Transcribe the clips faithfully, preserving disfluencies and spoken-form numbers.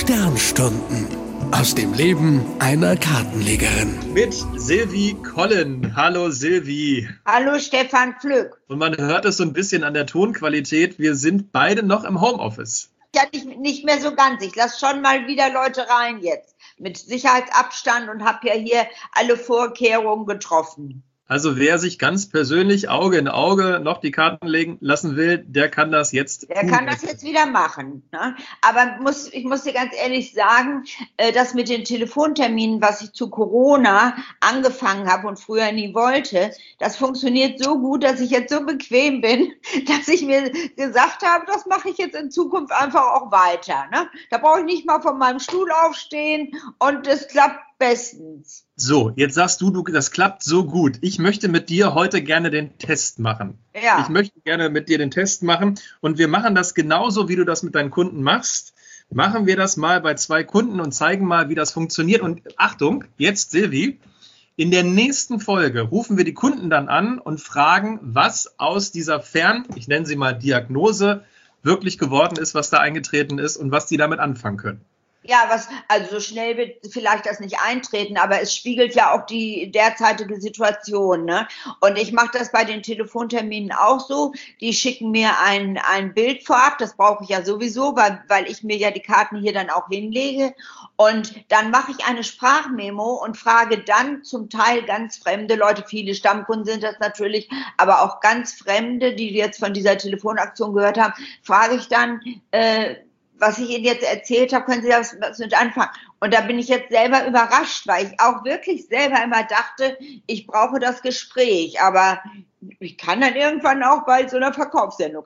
Sternstunden aus dem Leben einer Kartenlegerin. Mit Silvi Collen. Hallo Silvi. Hallo Stefan Pflück. Und man hört es so ein bisschen an der Tonqualität, wir sind beide noch im Homeoffice. Ja, nicht, nicht mehr so ganz. Ich lasse schon mal wieder Leute rein jetzt. Mit Sicherheitsabstand und habe ja hier alle Vorkehrungen getroffen. Also wer sich ganz persönlich Auge in Auge noch die Karten legen lassen will, der kann das jetzt Der tun. kann das jetzt wieder machen. Ne? Aber muss, ich muss dir ganz ehrlich sagen, äh, das mit den Telefonterminen, was ich zu Corona angefangen habe und früher nie wollte, das funktioniert so gut, dass ich jetzt so bequem bin, dass ich mir gesagt habe, das mache ich jetzt in Zukunft einfach auch weiter. Ne? Da brauche ich nicht mal von meinem Stuhl aufstehen und es klappt bestens. So, jetzt sagst du, du, das klappt so gut. Ich möchte mit dir heute gerne den Test machen. Ja. Ich möchte gerne mit dir den Test machen und wir machen das genauso, wie du das mit deinen Kunden machst. Machen wir das mal bei zwei Kunden und zeigen mal, wie das funktioniert. Und Achtung, jetzt Silvi, in der nächsten Folge rufen wir die Kunden dann an und fragen, was aus dieser Fern, ich nenne sie mal Diagnose, wirklich geworden ist, was da eingetreten ist und was die damit anfangen können. Ja, was, also so schnell wird vielleicht das nicht eintreten, aber es spiegelt ja auch die derzeitige Situation, ne? Und ich mache das bei den Telefonterminen auch so. Die schicken mir ein, ein Bild vorab, das brauche ich ja sowieso, weil, weil ich mir ja die Karten hier dann auch hinlege. Und dann mache ich eine Sprachmemo und frage dann zum Teil ganz fremde Leute, viele Stammkunden sind das natürlich, aber auch ganz Fremde, die jetzt von dieser Telefonaktion gehört haben, frage ich dann, äh, was ich Ihnen jetzt erzählt habe, können Sie das mit anfangen. Und da bin ich jetzt selber überrascht, weil ich auch wirklich selber immer dachte, ich brauche das Gespräch. Aber ich kann dann irgendwann auch bei so einer Verkaufssendung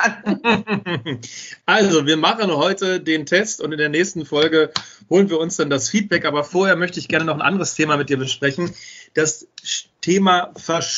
anfangen. Also, wir machen heute den Test und in der nächsten Folge holen wir uns dann das Feedback. Aber vorher möchte ich gerne noch ein anderes Thema mit dir besprechen. Das Thema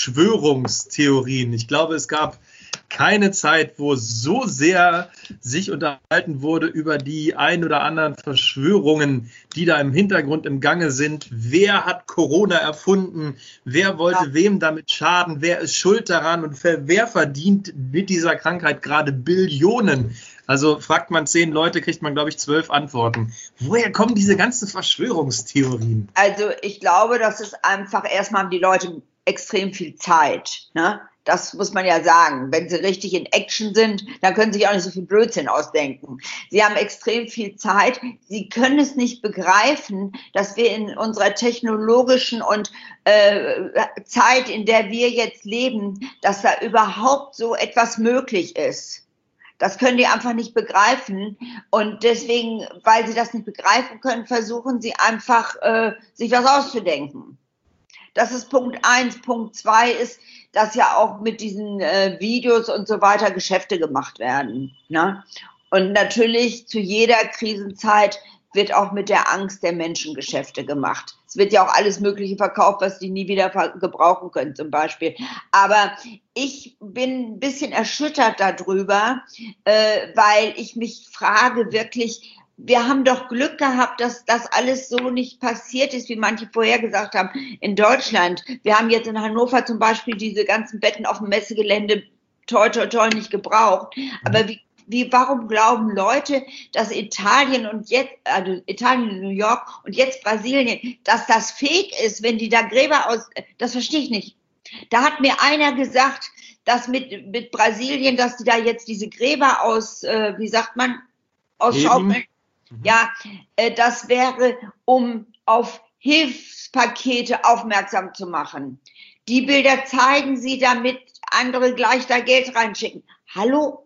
Verschwörungstheorien. Ich glaube, es gab keine Zeit, wo so sehr sich unterhalten wurde über die ein oder anderen Verschwörungen, die da im Hintergrund im Gange sind. Wer hat Corona erfunden? Wer wollte ja. wem damit schaden? Wer ist schuld daran? Und wer verdient mit dieser Krankheit gerade Billionen? Also fragt man zehn Leute, kriegt man, glaube ich, zwölf Antworten. Woher kommen diese ganzen Verschwörungstheorien? Also ich glaube, das ist einfach, erstmal haben die Leute extrem viel Zeit, ne? Das muss man ja sagen. Wenn sie richtig in Action sind, dann können sie sich auch nicht so viel Blödsinn ausdenken. Sie haben extrem viel Zeit. Sie können es nicht begreifen, dass wir in unserer technologischen und äh, Zeit, in der wir jetzt leben, dass da überhaupt so etwas möglich ist. Das können die einfach nicht begreifen. Und deswegen, weil sie das nicht begreifen können, versuchen sie einfach, äh, sich was auszudenken. Das ist Punkt eins. Punkt zwei ist, dass ja auch mit diesen äh, Videos und so weiter Geschäfte gemacht werden. Ne? Und natürlich zu jeder Krisenzeit wird auch mit der Angst der Menschen Geschäfte gemacht. Es wird ja auch alles Mögliche verkauft, was die nie wieder gebrauchen können zum Beispiel. Aber ich bin ein bisschen erschüttert darüber, äh, weil ich mich frage wirklich, wir haben doch Glück gehabt, dass das alles so nicht passiert ist, wie manche vorher gesagt haben, in Deutschland. Wir haben jetzt in Hannover zum Beispiel diese ganzen Betten auf dem Messegelände toi, toi, toi nicht gebraucht. Aber wie, wie, warum glauben Leute, dass Italien und jetzt, also Italien und New York und jetzt Brasilien, dass das fake ist, wenn die da Gräber aus, das verstehe ich nicht. Da hat mir einer gesagt, dass mit, mit Brasilien, dass die da jetzt diese Gräber aus, äh, wie sagt man, aus Schaufeln, ja, äh, das wäre, um auf Hilfspakete aufmerksam zu machen. Die Bilder zeigen sie, damit andere gleich da Geld reinschicken. Hallo?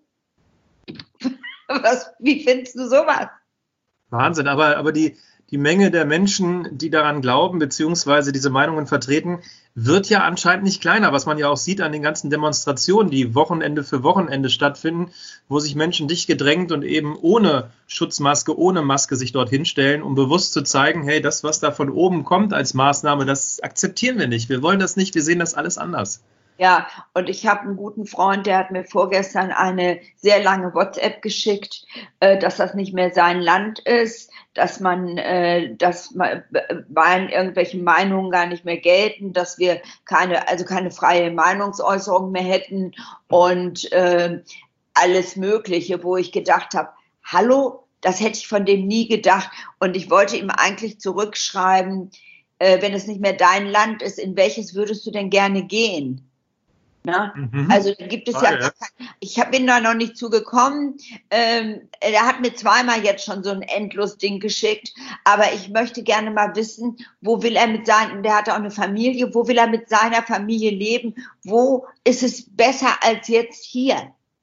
Was, wie findest du sowas? Wahnsinn, aber, aber die, die Menge der Menschen, die daran glauben, beziehungsweise diese Meinungen vertreten, wird ja anscheinend nicht kleiner, was man ja auch sieht an den ganzen Demonstrationen, die Wochenende für Wochenende stattfinden, wo sich Menschen dicht gedrängt und eben ohne Schutzmaske, ohne Maske sich dorthin stellen, um bewusst zu zeigen, hey, das, was da von oben kommt als Maßnahme, das akzeptieren wir nicht. Wir wollen das nicht, wir sehen das alles anders. Ja, und ich habe einen guten Freund, der hat mir vorgestern eine sehr lange WhatsApp geschickt, äh, dass das nicht mehr sein Land ist, dass man, äh, dass man, weil irgendwelche Meinungen gar nicht mehr gelten, dass wir keine, also keine freie Meinungsäußerung mehr hätten und äh, alles Mögliche, wo ich gedacht habe, hallo, das hätte ich von dem nie gedacht. Und ich wollte ihm eigentlich zurückschreiben, äh, wenn es nicht mehr dein Land ist, in welches würdest du denn gerne gehen? Na? Mhm. Also da gibt es ah, ja, ja. Kein, ich hab, bin da noch nicht zugekommen. Ähm, er hat mir zweimal jetzt schon so ein Endlos-Ding geschickt, aber ich möchte gerne mal wissen, wo will er mit seinen, der hat auch eine Familie, wo will er mit seiner Familie leben? Wo ist es besser als jetzt hier?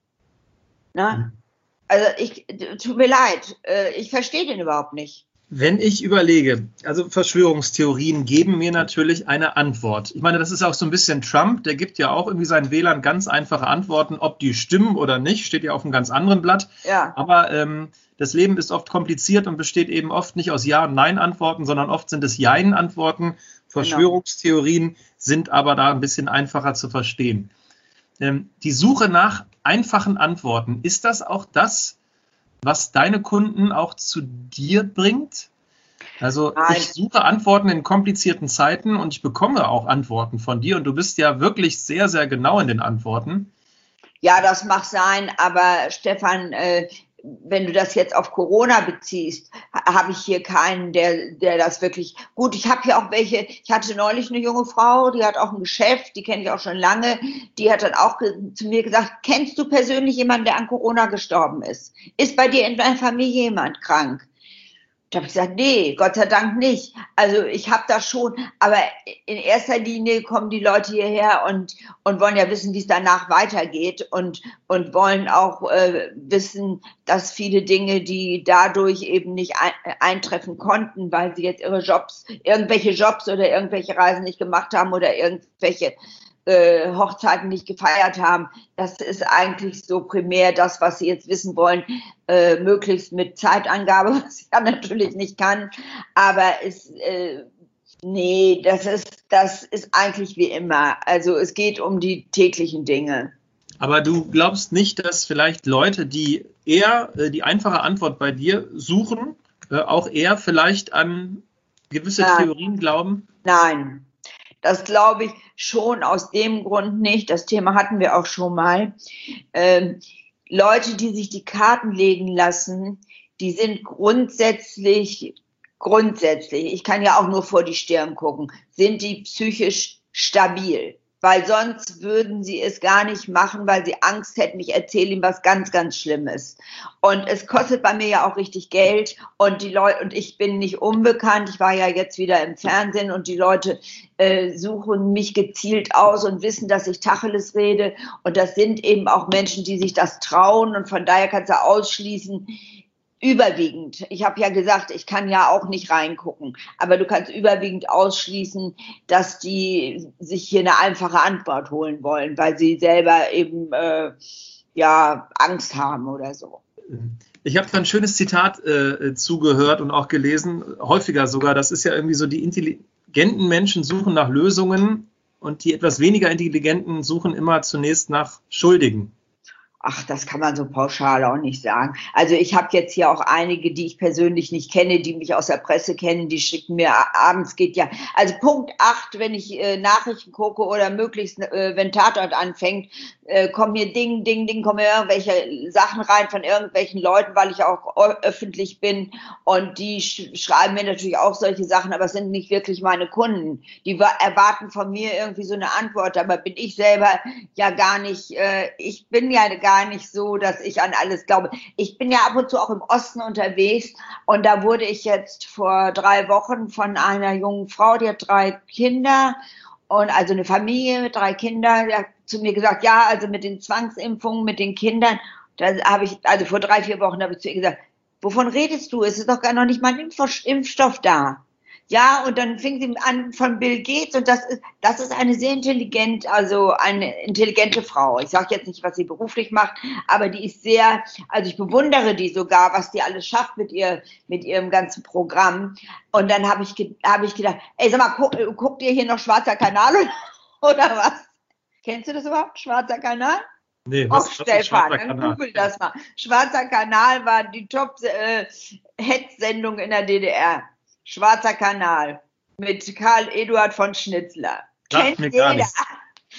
Na? Mhm. Also ich, tut mir leid, äh, ich verstehe den überhaupt nicht. Wenn ich überlege, also Verschwörungstheorien geben mir natürlich eine Antwort. Ich meine, das ist auch so ein bisschen Trump, der gibt ja auch irgendwie seinen Wählern ganz einfache Antworten, ob die stimmen oder nicht, steht ja auf einem ganz anderen Blatt. Ja. Aber ähm, das Leben ist oft kompliziert und besteht eben oft nicht aus Ja- und Nein-Antworten, sondern oft sind es Jein-Antworten. Verschwörungstheorien genau. sind aber da ein bisschen einfacher zu verstehen. Ähm, die Suche nach einfachen Antworten, ist das auch das, was deine Kunden auch zu dir bringt? Also Nein. Ich suche Antworten in komplizierten Zeiten und ich bekomme auch Antworten von dir und du bist ja wirklich sehr, sehr genau in den Antworten. Ja, das mag sein, aber Stefan, äh, wenn du das jetzt auf Corona beziehst, habe ich hier keinen, der, der das wirklich, gut, ich habe hier auch welche, ich hatte neulich eine junge Frau, die hat auch ein Geschäft, die kenne ich auch schon lange, die hat dann auch zu mir gesagt, kennst du persönlich jemanden, der an Corona gestorben ist? Ist bei dir in deiner Familie jemand krank? Da habe ich gesagt, nee, Gott sei Dank nicht. Also ich habe das schon, aber in erster Linie kommen die Leute hierher und und wollen ja wissen, wie es danach weitergeht und und wollen auch äh, wissen, dass viele Dinge, die dadurch eben nicht ein, eintreffen konnten, weil sie jetzt ihre Jobs, irgendwelche Jobs oder irgendwelche Reisen nicht gemacht haben oder irgendwelche äh, Hochzeiten nicht gefeiert haben. Das ist eigentlich so primär das, was sie jetzt wissen wollen, äh, möglichst mit Zeitangabe, was ich ja natürlich nicht kann. Aber es, äh, nee, das ist, das ist eigentlich wie immer. Also es geht um die täglichen Dinge. Aber du glaubst nicht, dass vielleicht Leute, die eher äh, die einfache Antwort bei dir suchen, äh, auch eher vielleicht an gewisse Nein. Theorien glauben? Nein. Das glaube ich schon aus dem Grund nicht. Das Thema hatten wir auch schon mal. Ähm, Leute, die sich die Karten legen lassen, die sind grundsätzlich, grundsätzlich, ich kann ja auch nur vor die Stirn gucken, sind die psychisch stabil. Weil sonst würden sie es gar nicht machen, weil sie Angst hätten, ich erzähle ihm was ganz, ganz Schlimmes. Und es kostet bei mir ja auch richtig Geld und die Leute, und ich bin nicht unbekannt, ich war ja jetzt wieder im Fernsehen und die Leute äh, suchen mich gezielt aus und wissen, dass ich Tacheles rede und das sind eben auch Menschen, die sich das trauen und von daher kannst du ausschließen, überwiegend, ich habe ja gesagt, ich kann ja auch nicht reingucken, aber du kannst überwiegend ausschließen, dass die sich hier eine einfache Antwort holen wollen, weil sie selber eben äh, ja Angst haben oder so. Ich habe da ein schönes Zitat äh, zugehört und auch gelesen, häufiger sogar, das ist ja irgendwie so, die intelligenten Menschen suchen nach Lösungen und die etwas weniger intelligenten suchen immer zunächst nach Schuldigen. Ach, das kann man so pauschal auch nicht sagen. Also ich habe jetzt hier auch einige, die ich persönlich nicht kenne, die mich aus der Presse kennen, die schicken mir abends geht ja, also Punkt acht, wenn ich äh, Nachrichten gucke oder möglichst, äh, wenn Tatort anfängt, äh, kommen mir Ding, Ding, Ding, kommen mir irgendwelche Sachen rein von irgendwelchen Leuten, weil ich auch öffentlich bin und die sch schreiben mir natürlich auch solche Sachen, aber es sind nicht wirklich meine Kunden. Die erwarten von mir irgendwie so eine Antwort, aber bin ich selber ja gar nicht, äh, ich bin ja gar gar nicht so, dass ich an alles glaube. Ich bin ja ab und zu auch im Osten unterwegs und da wurde ich jetzt vor drei Wochen von einer jungen Frau, die hat drei Kinder und also eine Familie mit drei Kindern, die hat zu mir gesagt, ja, also mit den Zwangsimpfungen, mit den Kindern, da habe ich, also vor drei, vier Wochen habe ich zu ihr gesagt, wovon redest du? Es ist doch gar noch nicht mal ein Impfstoff da. Ja, und dann fing sie an von Bill Gates und das ist, das ist eine sehr intelligent, also eine intelligente Frau. Ich sage jetzt nicht, was sie beruflich macht, aber die ist sehr, also ich bewundere die sogar, was die alles schafft mit ihr, mit ihrem ganzen Programm. Und dann habe ich, habe ich gedacht, ey, sag mal, guck, guckt ihr hier noch Schwarzer Kanal oder was? Kennst du das überhaupt, Schwarzer Kanal? Nee, was, Och, Stefan, dann google das mal. Schwarzer Kanal war die Top-Hetz-Sendung äh, in der D D R. Schwarzer Kanal mit Karl Eduard von Schnitzler. Kennt jeder.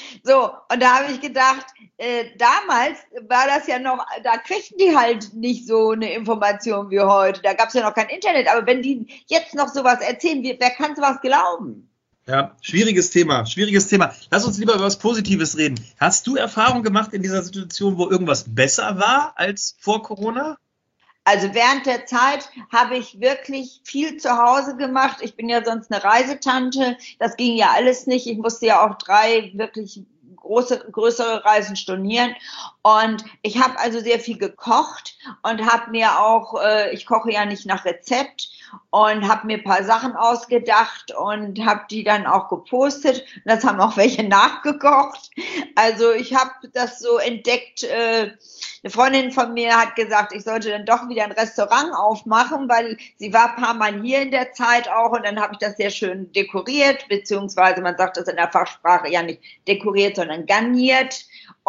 So, und da habe ich gedacht, äh, damals war das ja noch, da kriegten die halt nicht so eine Information wie heute. Da gab es ja noch kein Internet. Aber wenn die jetzt noch sowas erzählen, wer kann sowas glauben? Ja, schwieriges Thema, schwieriges Thema. Lass uns lieber über was Positives reden. Hast du Erfahrung gemacht in dieser Situation, wo irgendwas besser war als vor Corona? Also während der Zeit habe ich wirklich viel zu Hause gemacht. Ich bin ja sonst eine Reisetante. Das ging ja alles nicht. Ich musste ja auch drei wirklich große, größere Reisen stornieren. Und ich habe also sehr viel gekocht und habe mir auch, äh, ich koche ja nicht nach Rezept, und habe mir ein paar Sachen ausgedacht und habe die dann auch gepostet. Und das haben auch welche nachgekocht. Also ich habe das so entdeckt. Äh, eine Freundin von mir hat gesagt, ich sollte dann doch wieder ein Restaurant aufmachen, weil sie war ein paar Mal hier in der Zeit auch. Und dann habe ich das sehr schön dekoriert, beziehungsweise man sagt das in der Fachsprache ja nicht dekoriert, sondern garniert.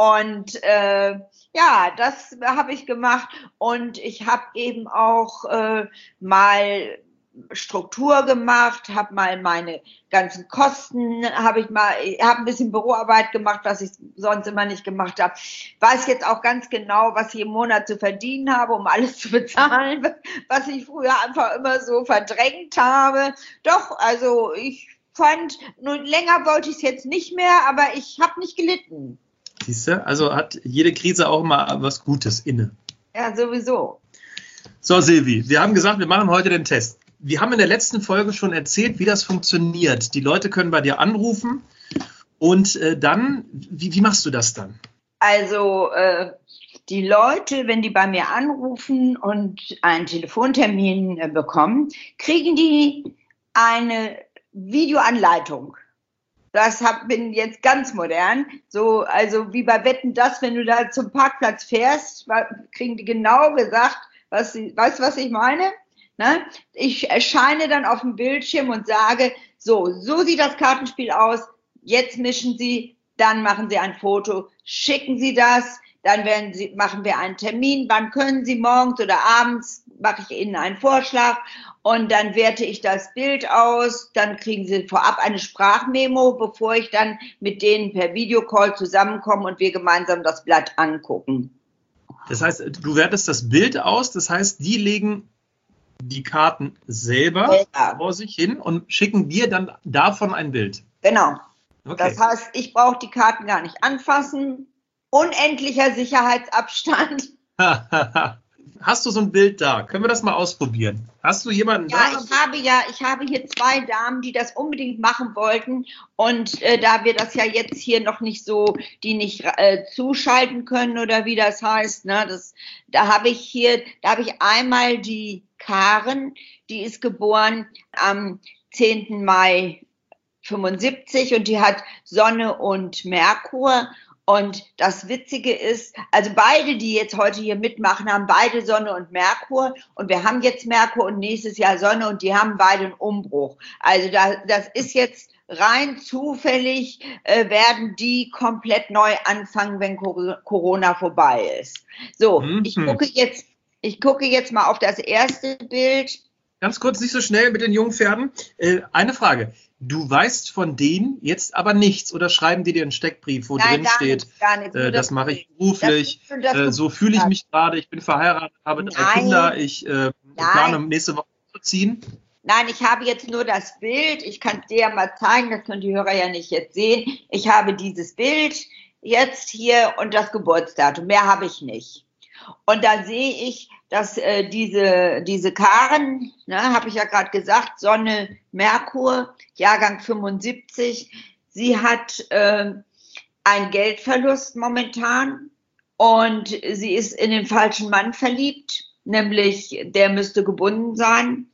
Und äh, ja, das habe ich gemacht, und ich habe eben auch äh, mal Struktur gemacht, habe mal meine ganzen Kosten, habe ich mal, habe ein bisschen Büroarbeit gemacht, was ich sonst immer nicht gemacht habe. Weiß jetzt auch ganz genau, was ich im Monat zu verdienen habe, um alles zu bezahlen, was ich früher einfach immer so verdrängt habe. Doch, also ich fand, nur länger wollte ich es jetzt nicht mehr, aber ich habe nicht gelitten. Siehst du, also hat jede Krise auch mal was Gutes inne. Ja, sowieso. So, Silvi, wir haben gesagt, wir machen heute den Test. Wir haben in der letzten Folge schon erzählt, wie das funktioniert. Die Leute können bei dir anrufen und äh, dann, wie, wie machst du das dann? Also äh, die Leute, wenn die bei mir anrufen und einen Telefontermin äh, bekommen, kriegen die eine Videoanleitung. Das hab, bin jetzt ganz modern. So, also wie bei Wetten, das, wenn du da zum Parkplatz fährst, kriegen die genau gesagt, was sie, weißt du, was ich meine? Ne? Ich erscheine dann auf dem Bildschirm und sage, so, so sieht das Kartenspiel aus. Jetzt mischen Sie, dann machen Sie ein Foto, schicken Sie das, dann werden Sie, machen wir einen Termin. Wann können Sie, morgens oder abends? Mache ich Ihnen einen Vorschlag. Und dann werte ich das Bild aus, dann kriegen Sie vorab eine Sprachmemo, bevor ich dann mit denen per Videocall zusammenkomme und wir gemeinsam das Blatt angucken. Das heißt, du wertest das Bild aus, das heißt, die legen die Karten selber ja. vor sich hin und schicken dir dann davon ein Bild. Genau. Okay. Das heißt, ich brauche die Karten gar nicht anfassen. Unendlicher Sicherheitsabstand. Hast du so ein Bild da? Können wir das mal ausprobieren? Hast du jemanden ja, da? Ja, ich habe ja, ich habe hier zwei Damen, die das unbedingt machen wollten. Und äh, da wir das ja jetzt hier noch nicht so, die nicht äh, zuschalten können oder wie das heißt, ne, das, da habe ich hier, da habe ich einmal die Karen, die ist geboren am zehnten Mai fünfundsiebzig und die hat Sonne und Merkur. Und das Witzige ist, also beide, die jetzt heute hier mitmachen, haben beide Sonne und Merkur. Und wir haben jetzt Merkur und nächstes Jahr Sonne und die haben beide einen Umbruch. Also da, das ist jetzt rein zufällig, äh, werden die komplett neu anfangen, wenn Corona vorbei ist. So, mhm. ich gucke jetzt, ich gucke jetzt mal auf das erste Bild. Ganz kurz, nicht so schnell mit den jungen Pferden. Äh, eine Frage. Du weißt von denen jetzt aber nichts oder schreiben die dir einen Steckbrief, wo Nein, drin steht, nichts, gar nichts, äh, das, das mache ich beruflich, das, das äh, so fühle ich mich gerade, ich bin verheiratet, habe drei Kinder, ich äh, plane nächste Woche zu ziehen? Nein, ich habe jetzt nur das Bild, ich kann es dir ja mal zeigen, das können die Hörer ja nicht jetzt sehen. Ich habe dieses Bild jetzt hier und das Geburtsdatum, mehr habe ich nicht. Und da sehe ich, dass äh, diese, diese Karen, ne, habe ich ja gerade gesagt, Sonne, Merkur, Jahrgang fünfundsiebzig, sie hat äh, einen Geldverlust momentan und sie ist in den falschen Mann verliebt, nämlich der müsste gebunden sein.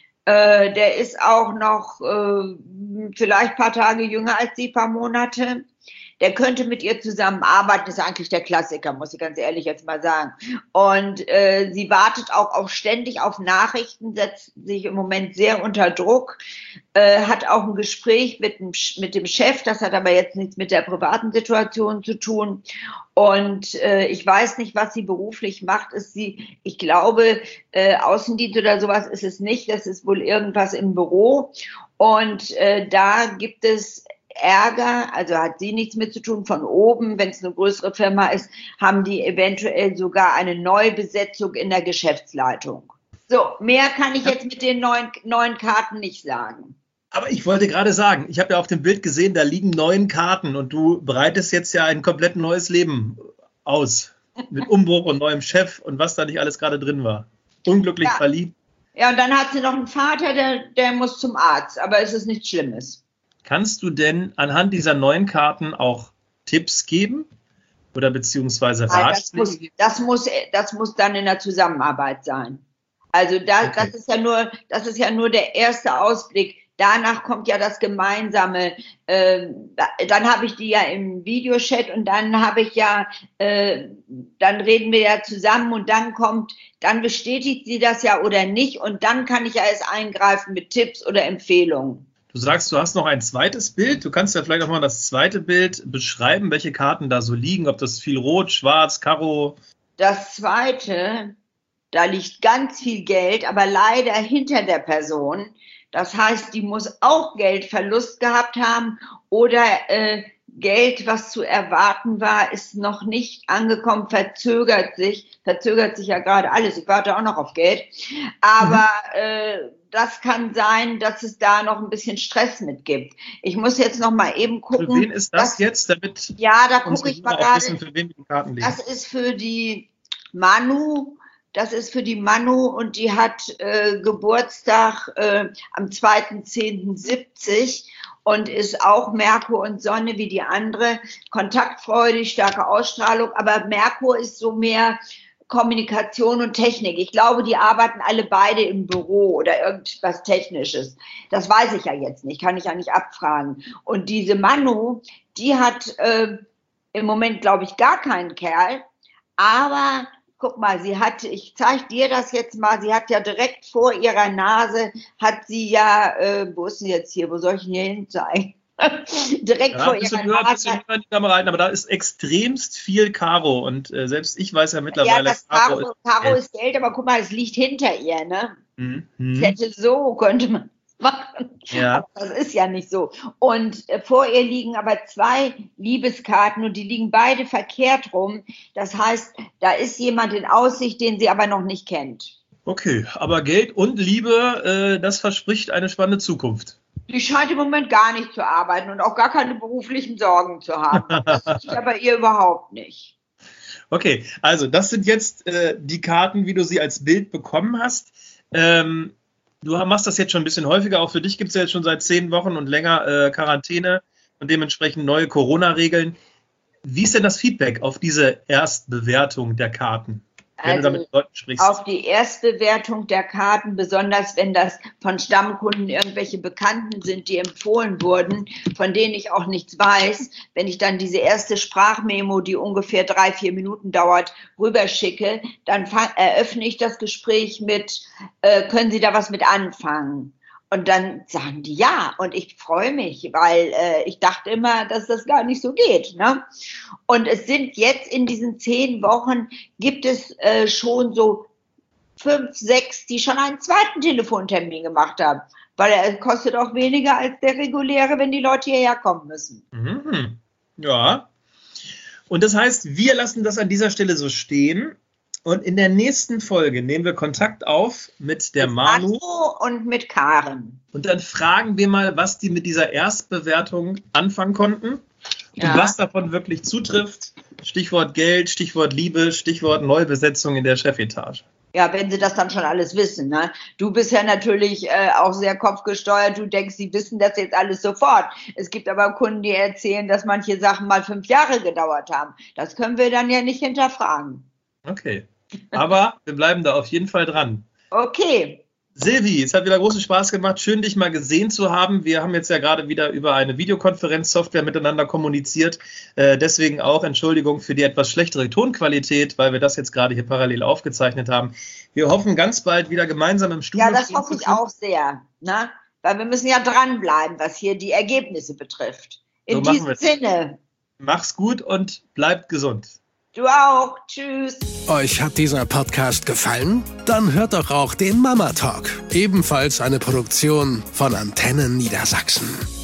Äh, der ist auch noch äh, vielleicht ein paar Tage jünger als sie, paar Monate. Der könnte mit ihr zusammenarbeiten, das ist eigentlich der Klassiker, muss ich ganz ehrlich jetzt mal sagen. Und äh, sie wartet auch, auch ständig auf Nachrichten, setzt sich im Moment sehr unter Druck, äh, hat auch ein Gespräch mit dem, mit dem Chef, das hat aber jetzt nichts mit der privaten Situation zu tun. Und äh, ich weiß nicht, was sie beruflich macht. Ist sie, ich glaube, äh, Außendienst oder sowas ist es nicht, das ist wohl irgendwas im Büro. Und äh, da gibt es Ärger, also hat sie nichts mit zu tun. Von oben, wenn es eine größere Firma ist, haben die eventuell sogar eine Neubesetzung in der Geschäftsleitung. So, mehr kann ich jetzt mit den neuen, neuen Karten nicht sagen. Aber ich wollte gerade sagen, ich habe ja auf dem Bild gesehen, da liegen neun Karten und du bereitest jetzt ja ein komplett neues Leben aus. Mit Umbruch und neuem Chef und was da nicht alles gerade drin war. Unglücklich ja. verliebt. Ja, und dann hat sie noch einen Vater, der, der muss zum Arzt, aber es ist nichts Schlimmes. Kannst du denn anhand dieser neuen Karten auch Tipps geben? Oder beziehungsweise Ratschläge? Das muss, das muss, das muss dann in der Zusammenarbeit sein. Also da, okay. das ist ja nur, das ist ja nur der erste Ausblick. Danach kommt ja das Gemeinsame. Äh, dann habe ich die ja im Videochat und dann habe ich ja, äh, dann reden wir ja zusammen und dann kommt, dann bestätigt sie das ja oder nicht und dann kann ich ja erst eingreifen mit Tipps oder Empfehlungen. Du sagst, du hast noch ein zweites Bild. Du kannst ja vielleicht auch mal das zweite Bild beschreiben, welche Karten da so liegen, ob das viel Rot, Schwarz, Karo. Das zweite, da liegt ganz viel Geld, aber leider hinter der Person. Das heißt, die muss auch Geldverlust gehabt haben oder äh, Geld, was zu erwarten war, ist noch nicht angekommen, verzögert sich. Verzögert sich ja gerade alles. Ich warte auch noch auf Geld. Aber mhm. äh, das kann sein, dass es da noch ein bisschen Stress mit gibt. Ich muss jetzt noch mal eben gucken. Für wen ist das dass, jetzt? Damit ja, da gucke ich mal gerade. Wissen, für wen die Karten liegen. Das ist für die Manu. Das ist für die Manu und die hat äh, Geburtstag äh, am zweiten zehnten siebzig und ist auch Merkur und Sonne wie die andere. Kontaktfreudig, starke Ausstrahlung, aber Merkur ist so mehr Kommunikation und Technik. Ich glaube, die arbeiten alle beide im Büro oder irgendwas Technisches. Das weiß ich ja jetzt nicht, kann ich ja nicht abfragen. Und diese Manu, die hat äh, im Moment, glaube ich, gar keinen Kerl, aber guck mal, sie hat, ich zeige dir das jetzt mal, sie hat ja direkt vor ihrer Nase, hat sie ja, äh, wo ist sie jetzt hier, wo soll ich denn hier hin zeigen? direkt ja, vor ihrer höher, Nase. In die Kamera rein, aber da ist extremst viel Karo und äh, selbst ich weiß ja mittlerweile, ja, das Karo, Karo, ist, Karo ist Geld, aber guck mal, es liegt hinter ihr, ne? Mhm. Es hätte so, könnte man machen. Ja. Aber das ist ja nicht so. Und äh, vor ihr liegen aber zwei Liebeskarten und die liegen beide verkehrt rum. Das heißt, da ist jemand in Aussicht, den sie aber noch nicht kennt. Okay, aber Geld und Liebe, äh, das verspricht eine spannende Zukunft. Die scheint im Moment gar nicht zu arbeiten und auch gar keine beruflichen Sorgen zu haben. Das ist aber ihr überhaupt nicht. Okay, also das sind jetzt äh, die Karten, wie du sie als Bild bekommen hast. Ähm, Du machst das jetzt schon ein bisschen häufiger. Auch für dich gibt es ja jetzt schon seit zehn Wochen und länger äh, Quarantäne und dementsprechend neue Corona-Regeln. Wie ist denn das Feedback auf diese Erstbewertung der Karten, wenn also du da mit Leuten sprichst? Auf die Erstbewertung der Karten, besonders wenn das von Stammkunden irgendwelche Bekannten sind, die empfohlen wurden, von denen ich auch nichts weiß, wenn ich dann diese erste Sprachmemo, die ungefähr drei, vier Minuten dauert, rüberschicke, dann eröffne ich das Gespräch mit, äh, können Sie da was mit anfangen? Und dann sagen die ja und ich freue mich, weil äh, ich dachte immer, dass das gar nicht so geht. Ne? Und es sind jetzt in diesen zehn Wochen, gibt es äh, schon so fünf, sechs, die schon einen zweiten Telefontermin gemacht haben, weil er kostet auch weniger als der reguläre, wenn die Leute hierher kommen müssen. Mhm. Ja, und das heißt, wir lassen das an dieser Stelle so stehen. Und in der nächsten Folge nehmen wir Kontakt auf mit der mit Manu und mit Karen. Und dann fragen wir mal, was die mit dieser Erstbewertung anfangen konnten ja. und was davon wirklich zutrifft. Stichwort Geld, Stichwort Liebe, Stichwort Neubesetzung in der Chefetage. Ja, wenn sie das dann schon alles wissen. Ne? Du bist ja natürlich äh, auch sehr kopfgesteuert. Du denkst, sie wissen das jetzt alles sofort. Es gibt aber Kunden, die erzählen, dass manche Sachen mal fünf Jahre gedauert haben. Das können wir dann ja nicht hinterfragen. Okay. Aber wir bleiben da auf jeden Fall dran. Okay. Silvi, es hat wieder großen Spaß gemacht. Schön, dich mal gesehen zu haben. Wir haben jetzt ja gerade wieder über eine Videokonferenzsoftware miteinander kommuniziert. Äh, deswegen auch Entschuldigung für die etwas schlechtere Tonqualität, weil wir das jetzt gerade hier parallel aufgezeichnet haben. Wir hoffen ganz bald wieder gemeinsam im Studio. Ja, das hoffe ich auch sehr. Ne? Weil wir müssen ja dranbleiben, was hier die Ergebnisse betrifft. In so diesem Sinne. Mach's gut und bleibt gesund. Du auch. Tschüss. Euch hat dieser Podcast gefallen? Dann hört doch auch den Mama Talk. Ebenfalls eine Produktion von Antennen Niedersachsen.